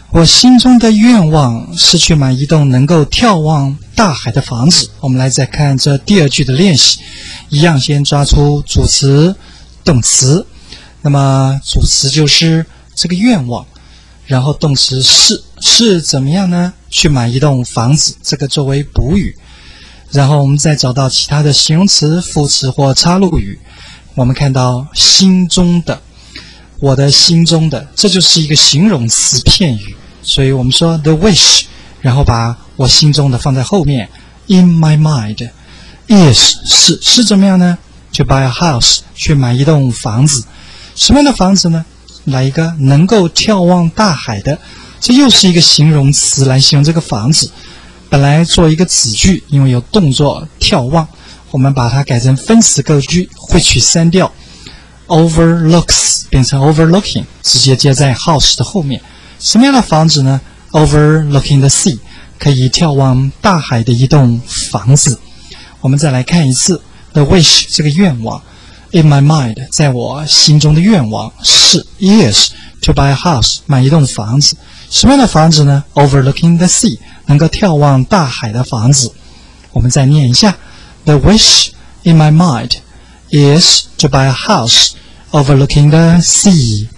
我心中的愿望是去买一栋能够眺望大海的房子。我们来再看这第二句的练习，一样先抓出主词、动词。那么主词就是这个愿望，然后动词是怎么样呢？去买一栋房子，这个作为补语。然后我们再找到其他的形容词、副词或插入语。我们看到心中的，我的心中的，这就是一个形容词片语。所以我们说 the wish， 然后把我心中的放在后面 in my mind is 是怎么样呢？去 buy a house， 去买一栋房子。什么样的房子呢？来一个能够眺望大海的，这又是一个形容词来形容这个房子。本来做一个子句，因为有动作眺望，我们把它改成分词构句，会去删掉 overlooks 变成 overlooking， 直接接在 house 的后面。什么样的房子呢？ overlooking the sea， 可以眺望大海的一栋房子。我们再来看一次 the wish 这个愿望， in my mind 在我心中的愿望是 is to buy a house 买一栋房子。什么样的房子呢？ overlooking the sea 能够眺望大海的房子。我们再念一下 the wish in my mind is to buy a house overlooking the sea。